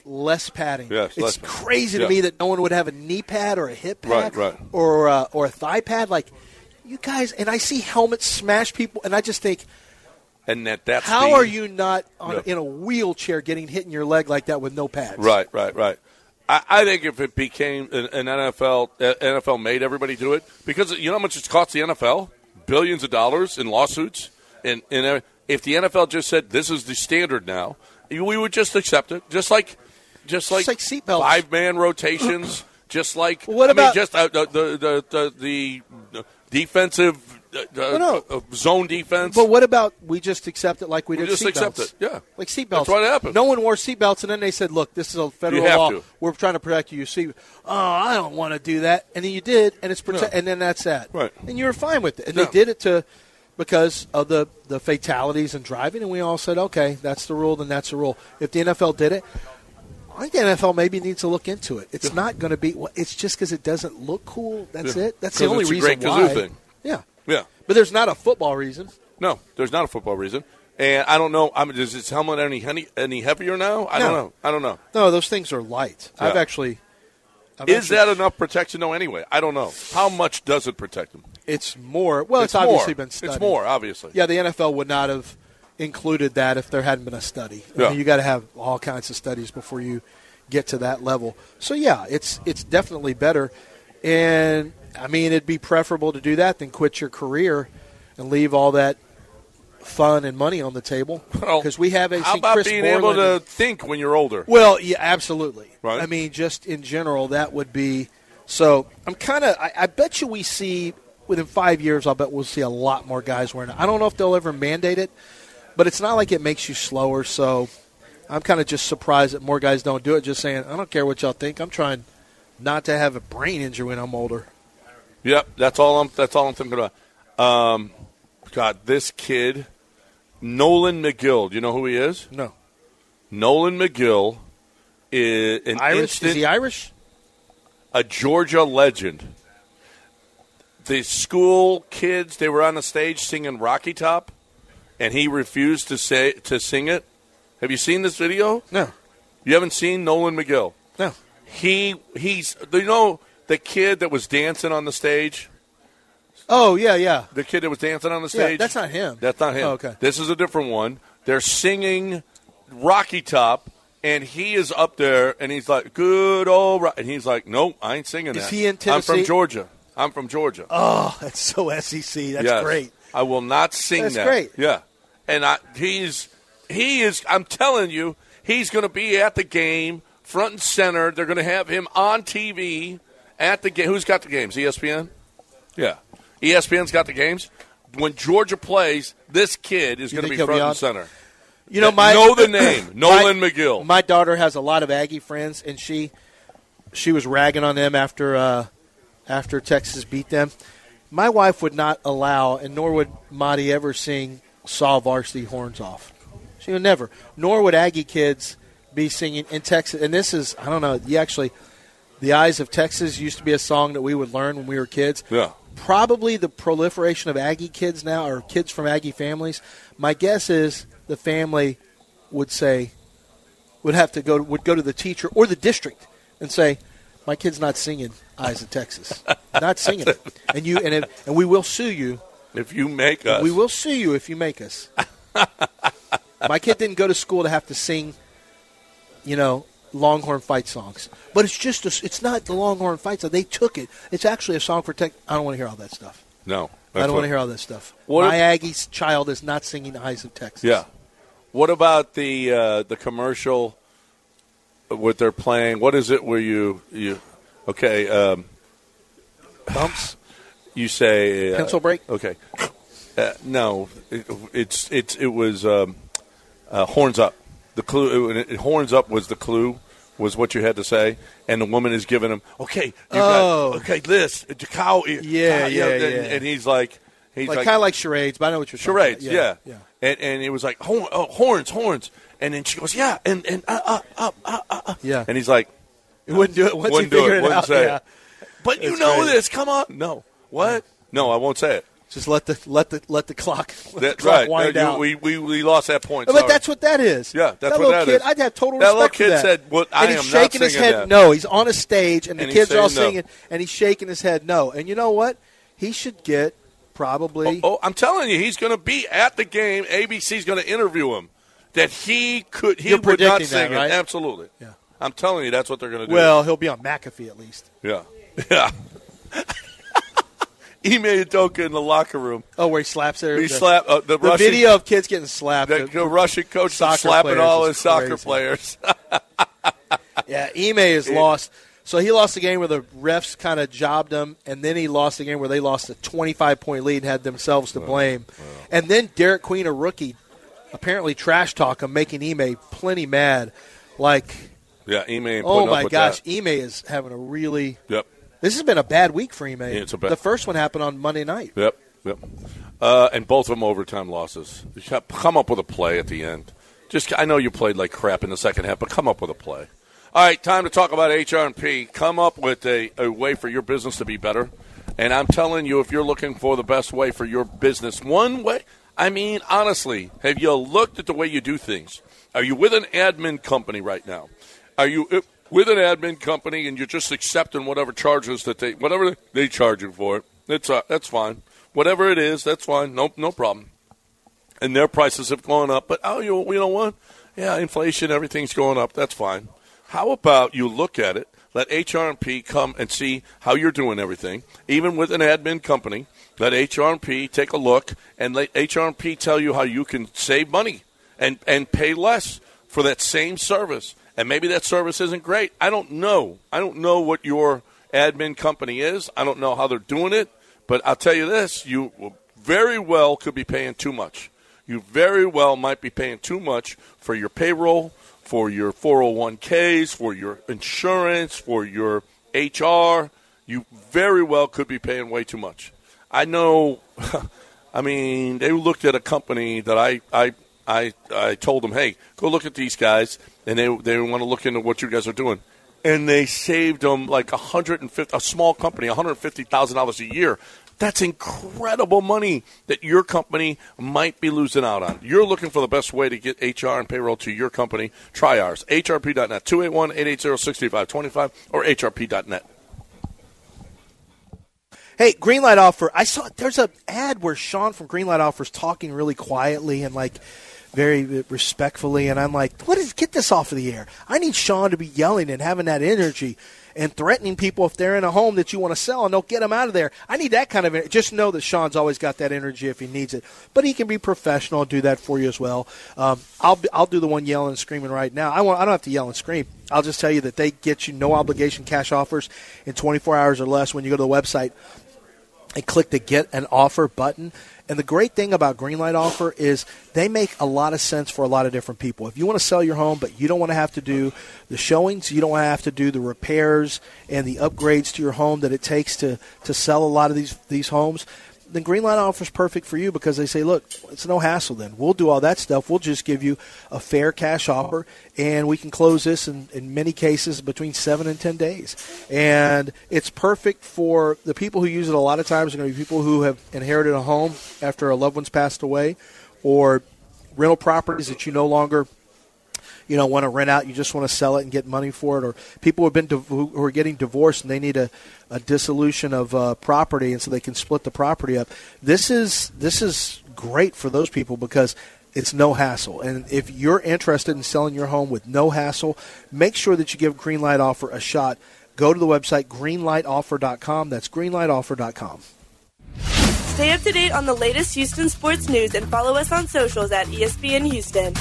less padding. Yes, it's less crazy padding. to Yeah. me that no one would have a knee pad or a hip pad Right, right. or uh, or a thigh pad. Like, you guys, and I see helmets smash people, and I just think, And that that's how the- are you not on, Yeah. in a wheelchair getting hit in your leg like that with no pads? Right, right, right. I, I think if it became an, an N F L, uh, N F L made everybody do it, because you know how much it's cost the N F L? Billions of dollars in lawsuits. And, and uh, if the N F L just said this is the standard now, we would just accept it, just like, just like, like seatbelts. five man rotations, just like. Well, what I about- mean, just uh, the, the, the the the defensive uh, Well, no. uh, zone defense? But what about we just accept it like we, We did just accept seatbelts? it, yeah. Like seatbelts. That's what happened. No one wore seatbelts, and then they said, look, this is a federal You have law. to. We're trying to protect you. You see, oh, I don't want to do that. And then you did, and it's prote- Yeah. and then that's that. Right. And you were fine with it. And Yeah. they did it to because of the, the fatalities and driving, and we all said, okay, that's the rule, then that's the rule. If the N F L did it, I think the N F L maybe needs to look into it. It's not going to be well, – it's just because it doesn't look cool. That's Yeah. it. That's the 'Cause only it's a reason great why. kazoo thing. Yeah. Yeah. But there's not a football reason. No, there's not a football reason. And I don't know. I mean, is this helmet any any, any heavier now? I don't No. know. I don't know. No, those things are light. Yeah. I've actually – I've Is actually- that enough protection? No, anyway. I don't know. How much does it protect them? It's more. Well, it's, more. obviously been studied. It's more, obviously. Yeah, the N F L would not have included that if there hadn't been a study. I Yeah. mean, you got to have all kinds of studies before you get to that level. So yeah, it's it's definitely better. And I mean, it'd be preferable to do that than quit your career and leave all that fun and money on the table. Well, Because we have a How see about Chris being Borland able to think when you're older? Well, yeah, absolutely. Right. I mean, just in general, that would be. So I'm kind of. I, I bet you we see within five years. I'll bet we'll see a lot more guys wearing it. I don't know if they'll ever mandate it, but it's not like it makes you slower. So I'm kind of just surprised that more guys don't do it. Just saying, I don't care what y'all think. I'm trying not to have a brain injury when I'm older. Yep, that's all I'm. That's all I'm thinking about. Um, God, this kid, Nolan McGill. Do you know who he is? No. Nolan McGill is an Irish? instant, Is he Irish? a Georgia legend. The school kids, they were on the stage singing Rocky Top, and he refused to say to sing it. Have you seen this video? No. You haven't seen Nolan McGill? No. He he's you know the kid that was dancing on the stage. Oh yeah, yeah. The kid that was dancing on the Yeah, stage. that's not him. That's not him. Oh, okay. This is a different one. They're singing Rocky Top, and he is up there, and he's like, "Good old," Ro-" and he's like, "Nope, I ain't singing Is that." he in I'm Tennessee? from Georgia. I'm from Georgia. Oh, that's so S E C. That's Yes. great. I will not sing That's that. great. Yeah, and I, he's he is. I'm telling you, he's going to be at the game, front and center. They're going to have him on T V at the game. Who's got the games? E S P N. Yeah, E S P N's got the games. When Georgia plays, this kid is You going to think be he'll front be on? and center. You know, my know the name, Nolan McGill. My daughter has a lot of Aggie friends, and she she was ragging on them after uh, after Texas beat them. My wife would not allow, and nor would Maddie ever sing "Saw Varsity Horns Off." She would never. Nor would Aggie kids be singing in Texas. And this is, I don't know, you actually, "The Eyes of Texas" used to be a song that we would learn when we were kids. Yeah. Probably the proliferation of Aggie kids now, or kids from Aggie families, my guess is the family would say, would have to go, would go to the teacher or the district and say, my kid's not singing "Eyes of Texas." Not singing it. And you and, if, and we will sue you. If you make us, We will sue you if you make us. My kid didn't go to school to have to sing, you know, Longhorn fight songs. But it's just, a, it's not the Longhorn fight song. They took it. It's actually a song for tech. I don't want to hear all that stuff. No, I don't want to hear all that stuff. What My if- Aggie's child is not singing "Eyes of Texas." Yeah. What about the uh, the commercial? What they're playing? What is it? Where you you? Okay. Um, Bumps. You say uh, Pencil break? Okay. Uh, no, it, it's it's it was um, uh, horns up. The clue. It, it, horns up was the clue. Was what you had to say, and the woman is giving him. Okay. You Oh. got, okay. This the cow. Yeah, cow, yeah, and, yeah. And he's like, he's Like, like, kind of like charades, but I know what you're talking charades. about. Yeah. yeah. And and it was like horn, oh, horns, horns, and then she goes, yeah, and and uh, uh, uh, uh, uh, uh. Yeah. And he's like, He wouldn't do it once wouldn't he do figured it, it, wouldn't out. say yeah. it. But you That's know great. this. Come on. No. What? No, I won't say it. Just let the let the let the clock, let That's the clock right. wind No, you- out. we, we we lost that point. But Sorry. that's what that is. Yeah, that's that what little that kid, is. I'd have total That little respect for kid that. said, "What? I and he's am shaking not his singing head. that." No, he's on a stage, and the And he's kids are all saying no. singing, and he's shaking his head. No, and you know what? He should get probably. Oh, I'm telling you, he's going to be at the game. A B C's going to interview him. That he could, he You're would not predicting sing that, right? it. Absolutely. Yeah. I'm telling you, that's what they're going to do. Well, he'll be on McAfee at least. yeah, yeah. Ime Udoka in the locker room. Oh, where he slaps there. He the, slapped uh, the, the Russian, video of kids getting slapped. The, the Russian coach soccer slapping players all is his soccer crazy. players. Yeah, Ime is lost. So he lost the game where the refs kind of jobbed him, and then he lost the game where they lost a twenty-five point lead and had themselves to blame. Wow. Wow. And then Derek Queen, a rookie, apparently trash talk him, making Ime plenty mad. Like, yeah, Ime ain't oh putting my up with gosh, that. Ime is having a really. Yep. This has been a bad week for Ime. Yeah, it's a bad- the first one happened on Monday night. Yep, yep. Uh, and both of them overtime losses. Come up with a play at the end. Just, I know you played like crap in the second half, but come up with a play. All right, time to talk about H R and P. Come up with a, a way for your business to be better. And I'm telling you, if you're looking for the best way for your business, one way, I mean, honestly, have you looked at the way you do things? Are you with an admin company right now? Are you with an admin company and you're just accepting whatever charges that they, whatever they charge you for it? It's uh, that's fine. Whatever it is, that's fine. No, no problem. And their prices have gone up, but oh, you, you know what? Yeah, inflation, everything's going up. That's fine. How about you look at it, let H R and P come and see how you're doing everything, even with an admin company. Let H R and P take a look and let H R and P tell you how you can save money and, and pay less for that same service. And maybe that service isn't great. I don't know. I don't know what your admin company is. I don't know how they're doing it. But I'll tell you this, you very well could be paying too much. You very well might be paying too much for your payroll, for your four oh one k's, for your insurance, for your H R. You very well could be paying way too much. I know, I mean, they looked at a company that I, I, I, I told them, hey, go look at these guys, and they they want to look into what you guys are doing. And they saved them like one hundred fifty, a small company, one hundred fifty thousand dollars a year. That's incredible money that your company might be losing out on. You're looking for the best way to get H R and payroll to your company. Try ours. H R P dot net, two eight one, eight eight zero, six five two five, or H R P dot net. Hey, Greenlight Offer. I saw there's an ad where Sean from Greenlight Offer's talking really quietly and like very respectfully, and I'm like, what is, get this off of the air. I need Sean to be yelling and having that energy and threatening people if they're in a home that you want to sell, and don't get them out of there. I need that kind of energy. Just know that Sean's always got that energy if he needs it. But he can be professional and do that for you as well. Um, I'll be, I'll do the one yelling and screaming right now. I want I don't have to yell and scream. I'll just tell you that they get you no obligation cash offers in twenty-four hours or less when you go to the website and click the Get an Offer button. And the great thing about Greenlight Offer is they make a lot of sense for a lot of different people. If you want to sell your home, but you don't want to have to do the showings, you don't want to have to do the repairs and the upgrades to your home that it takes to, to sell a lot of these these homes, then Greenlight Offer is perfect for you because they say, look, it's no hassle then. We'll do all that stuff. We'll just give you a fair cash offer, and we can close this in, in many cases between seven and ten days. And it's perfect for the people who use it. A lot of times are going to be people who have inherited a home after a loved one's passed away, or rental properties that you no longer you know, want to rent out, you just want to sell it and get money for it, or people who have been div- who are getting divorced and they need a, a dissolution of uh, property, and so they can split the property up. This is this is great for those people because it's no hassle. And if you're interested in selling your home with no hassle, make sure that you give Greenlight Offer a shot. Go to the website greenlight offer dot com. That's greenlight offer dot com. Stay up to date on the latest Houston sports news and follow us on socials at E S P N Houston.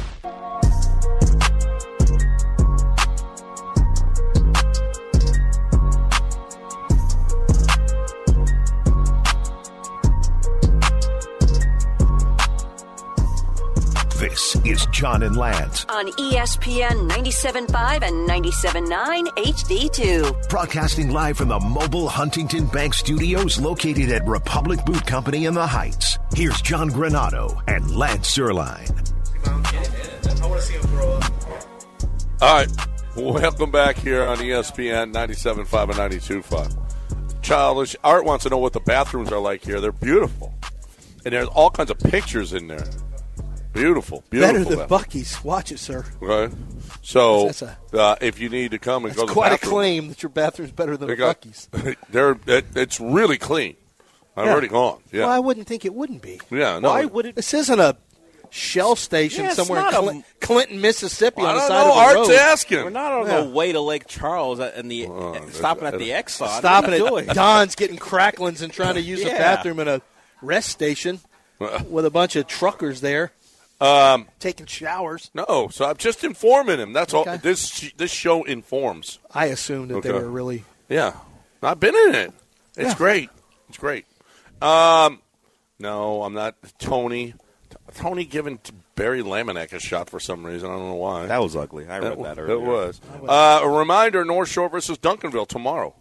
This is John and Lance on E S P N ninety-seven point five and ninety-seven point nine H D two. Broadcasting live from the mobile Huntington Bank Studios located at Republic Boot Company in the Heights. Here's John Granado and Lance Zierlein. I want to see him throw up. All right. Welcome back here on E S P N ninety-seven point five and ninety-two point five. childish. Art wants to know what the bathrooms are like here. They're beautiful. And there's all kinds of pictures in there. Beautiful, beautiful. Better than bathroom. Buc-ee's. Watch it, sir. Okay. So That's a- uh, if you need to come and That's go to the quite a bathroom, claim that your bathroom's better than they a got- Buc-ee's. they're, it, it's really clean. I've Yeah. already gone. Yeah. Well, I wouldn't think it wouldn't be. yeah. No. Why would it? This isn't a Shell station Yeah, it's somewhere in not a- Clin- Clinton, Mississippi I on the don't side know. of the Art's road. asking. We're not on Yeah. the way to Lake Charles and the Oh, stopping at that's- the Exxon. Stopping What are we at doing? Don's getting cracklings and trying to use the Yeah. bathroom in a rest station with a bunch of truckers there Um, taking showers. no. So I'm just informing him. That's Okay. all. This this show informs. I assumed that they Okay. were really. Yeah. I've been in it. It's Yeah. great. It's great. Um, no, I'm not. Tony. Tony giving t- Barry Laminack a shot for some reason. I don't know why. That was ugly. I read that, It earlier. was. Uh, a reminder, North Shore versus Duncanville tomorrow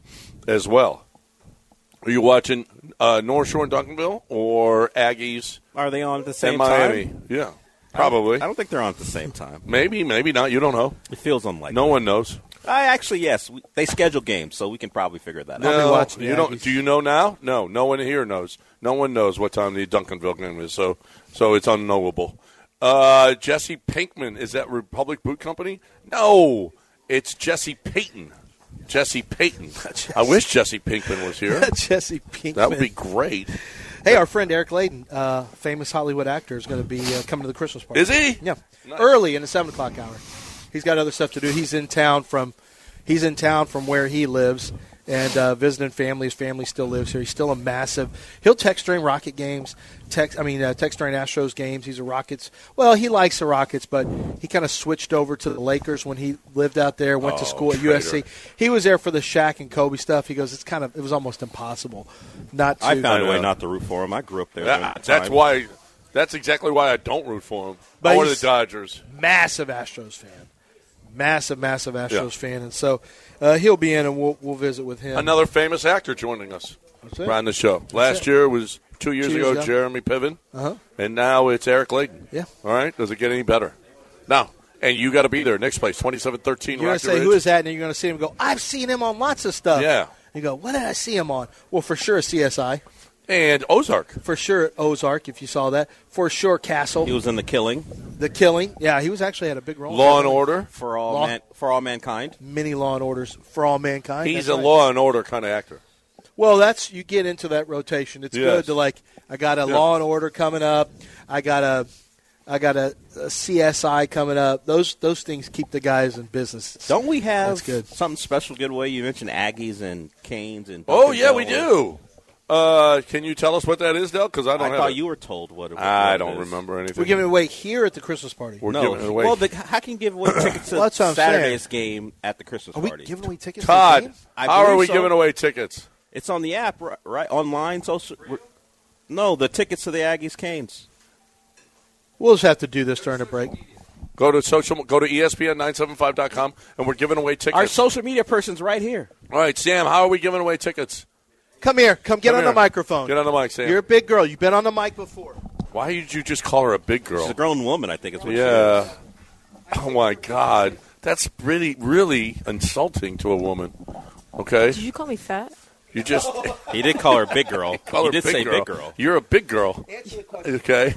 as well. Are you watching uh, North Shore and Duncanville or Aggies Are they on at the same and Miami? time? Yeah, probably. I don't think they're on at the same time. Maybe, maybe not. You don't know. It feels unlikely. No one knows. I actually, yes. We, they schedule games, so we can probably figure that out. I'll be watching the you don't. Aggies. Do you know now? No, no one here knows. No one knows what time the Duncanville game is, so so it's unknowable. Uh, Jesse Pinkman, is that Republic Boot Company? No, it's Jesse Payton. Jesse Payton. I wish Jesse Pinkman was here. Jesse Pinkman. That would be great. Hey, our friend Eric Layden, uh, famous Hollywood actor, is going to be uh, coming to the Christmas party. Is he? Yeah, Nice. early in the seven o'clock hour. He's got other stuff to do. He's in town from, he's in town from where he lives, and uh, visiting family. His family still lives here. He's still a massive. He'll text during Rocket games. Text, I mean, uh, text during Astros games. He's a Rockets. Well, he likes the Rockets, but he kind of switched over to the Lakers when he lived out there. Went to Oh, school at traitor. U S C. He was there for the Shaq and Kobe stuff. He goes, it's kind of, it was almost impossible not to. I found a I way know. not to root for him. I grew up there. during That, the that's time. why. That's exactly why I don't root for him. But Or the he's- Dodgers. massive Astros fan, massive, massive Astros Yeah. fan, and so uh, he'll be in, and we'll we'll visit with him. Another famous actor joining us That's it. on the show. Last it. year was two years Two years ago, ago. Jeremy Piven, Uh-huh. and now it's Eric Layton. Yeah. All right. Does it get any better? No. And you got to be there. Next place, twenty-seven thirteen. You're going to say, who is that? And you're going to see him go, I've seen him on lots of stuff. Yeah. You go, what did I see him on? Well, for sure, C S I. And Ozark. For sure, Ozark, if you saw that. For sure, Castle. He was in The Killing The Killing. Yeah, he was actually had a big role. Law and Order. for all Law- man, for all mankind. Many Law and Orders for all mankind. He's That's a right. Law and Order kind of actor. Well, that's you get into that rotation. It's Yes. good to like. I got a Yeah. Law and Order coming up. I got a, I got a, a C S I coming up. Those those things keep the guys in business. Don't we have That's good. something special giveaway? You mentioned Aggies and Canes and. Oh, yeah, we Duncanville. do. Uh, can you tell us what that is, Del? Because I don't I have thought it. you were told what it was. I don't remember anything. We're giving it away here at the Christmas party. We're No, giving it away. well, the, how can you give away tickets to Well, that's what I'm Saturday's saying. game at the Christmas Are we party? giving away tickets? Todd, To the game? I how are believe we so. giving away tickets? It's on the app, right? right? Online, social. we're- No, the tickets to the Aggies Canes. We'll just have to do this during the break. Go to social. Go to E S P N nine seven five dot com, and we're giving away tickets. Our social media person's right here. All right, Sam, how are we giving away tickets? Come here. Come get Come on here. the microphone. Get on the mic, Sam. You're a big girl. You've been on the mic before. Why did you just call her a big girl? She's a grown woman, I think is what she Yeah. is. Oh, my God. That's really, really insulting to a woman. Okay? Did you call me fat? You just He did call her big girl. call he her did big say girl. big girl. You're a big girl. Okay?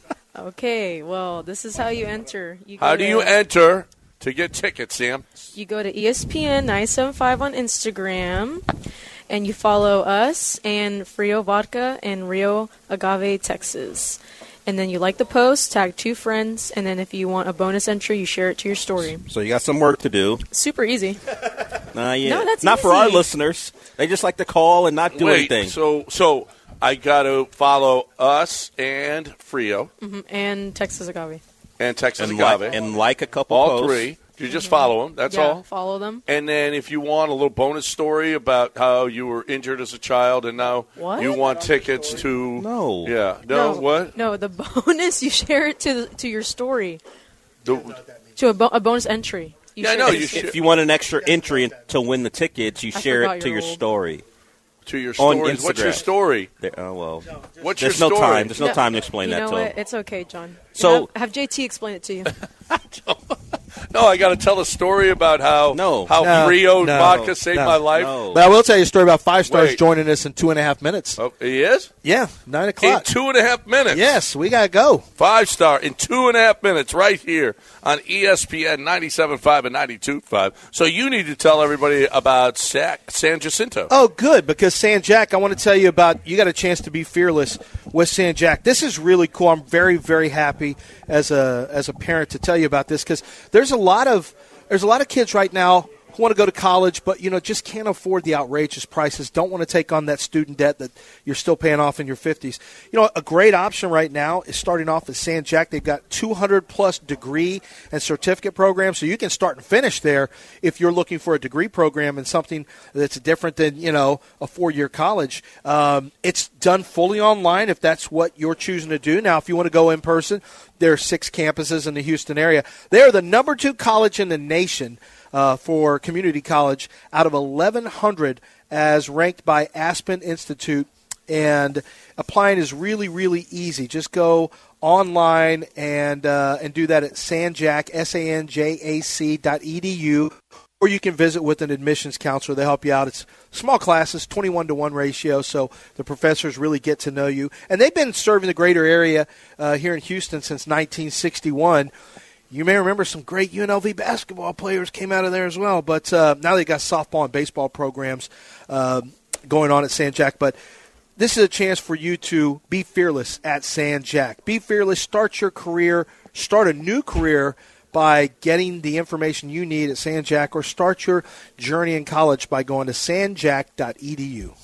Okay, well, this is how you enter. You How go do to- you enter to get tickets, Sam? You go to E S P N nine seven five on Instagram, and you follow us and Frio Vodka and Rio Agave, Texas. And then you like the post, tag two friends, and then if you want a bonus entry, you share it to your story. So you got some work to do. Super easy. Nah, yeah. No, that's not for our easy. listeners. They just like to call and not do Wait, anything. so so I got to follow us and Frio hmm And Texas Agave. and Texas and, Agave. like, and like a couple all posts. three. You just follow them. That's yeah, all. follow them. And then if you want a little bonus story about how you were injured as a child and now What? you want tickets to No. Yeah. No, what? No, the bonus, you share it to to your story, The, to a, bo- a bonus entry. You Yeah, I share know, it you to- should- If you want an extra entry to win the tickets, you I share forgot it to you're your old. story. to your On stories. What's your Instagram. story? There, oh, well. What's There's your no story? time. There's no No, time to explain you that know to what? them. It's okay, John. So- have, have J T explain it to you. No, I got to tell a story about how no. how no, Rio no, vodka saved no, my life. No. But I will tell you a story about Five Stars Wait. joining us in two and a half minutes. Oh, he is? Yeah, nine In o'clock. two and a half minutes. Yes, we got to go. Five Star in two and a half minutes right here on E S P N ninety-seven point five and ninety-two point five. So you need to tell everybody about Sac- San Jacinto. Oh, good, because San Jack, I want to tell you about, you got a chance to be fearless with San Jack. This is really cool. I'm very, very happy as a as a parent to tell you about this, because there's a lot of there's a lot of kids right now who want to go to college, but, you know, just can't afford the outrageous prices, don't want to take on that student debt that you're still paying off in your fifties. You know, a great option right now is starting off at San Jack. They've got two hundred plus degree and certificate programs, so you can start and finish there if you're looking for a degree program and something that's different than, you know, a four-year college. Um, it's done fully online if that's what you're choosing to do. Now, if you want to go in person, there are six campuses in the Houston area. They are the number two college in the nation Uh, for community college out of eleven hundred as ranked by Aspen Institute, and applying is really, really easy. Just go online and uh, and do that at sanjac, S A N J A C dot E D U, or you can visit with an admissions counselor. They help you out. It's small classes, twenty-one to one ratio, so the professors really get to know you. And they've been serving the greater area uh, here in Houston since nineteen sixty-one. You may remember some great U N L V basketball players came out of there as well. But uh, now they've got softball and baseball programs uh, going on at San Jack. But this is a chance for you to be fearless at San Jack. Be fearless. Start your career. Start a new career by getting the information you need at San Jack, or start your journey in college by going to sanjac dot E D U.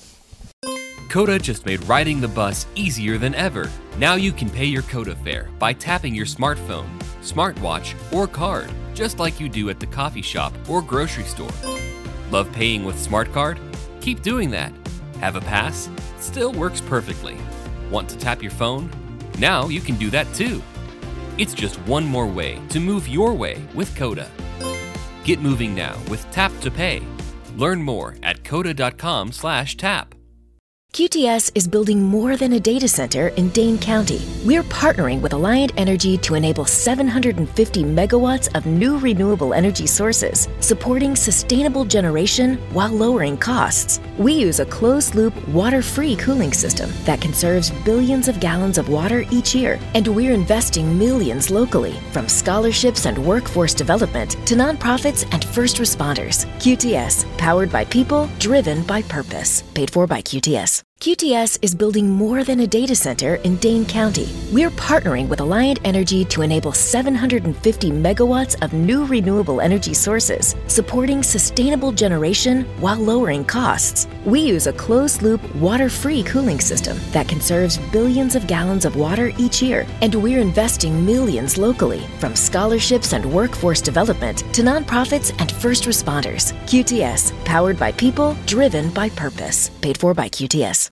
Coda just made riding the bus easier than ever. Now you can pay your Coda fare by tapping your smartphone, smartwatch, or card, just like you do at the coffee shop or grocery store. Love paying with Smart Card? Keep doing that. Have a pass? Still works perfectly. Want to tap your phone? Now you can do that too. It's just one more way to move your way with Coda. Get moving now with Tap to Pay. Learn more at coda dot com slash tap. Q T S is building more than a data center in Dane County. We're partnering with Alliant Energy to enable seven hundred fifty megawatts of new renewable energy sources, supporting sustainable generation while lowering costs. We use a closed-loop, water-free cooling system that conserves billions of gallons of water each year, and we're investing millions locally, from scholarships and workforce development to nonprofits and first responders. Q T S, powered by people, driven by purpose. Paid for by Q T S. Q T S is building more than a data center in Dane County. We're partnering with Alliant Energy to enable seven hundred fifty megawatts of new renewable energy sources, supporting sustainable generation while lowering costs. We use a closed-loop, water-free cooling system that conserves billions of gallons of water each year, and we're investing millions locally, from scholarships and workforce development to nonprofits and first responders. Q T S, powered by people, driven by purpose. Paid for by Q T S.